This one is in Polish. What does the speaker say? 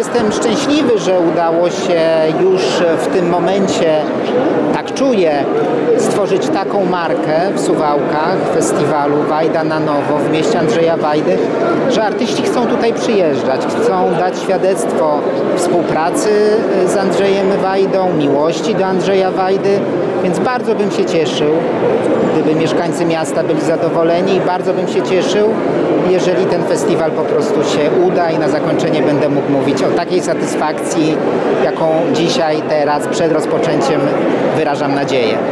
jestem szczęśliwy, że udało się już w tym momencie, tak czuję, stworzyć taką markę w Suwałkach, festiwalu Wajda na nowo w mieście Andrzeja Wajdy, że artyści chcą tutaj przyjeżdżać, chcą dać świadectwo współpracy z Andrzejem Wajdą, miłości do Andrzeja Wajdy, więc bardzo bym się cieszył, gdyby mieszkańcy miasta byli zadowoleni i bardzo bym się cieszył, jeżeli ten festiwal po prostu się uda i na zakończenie będę mógł mówić o takiej satysfakcji, jaką dzisiaj, teraz, przed rozpoczęciem wyrażam nadzieję.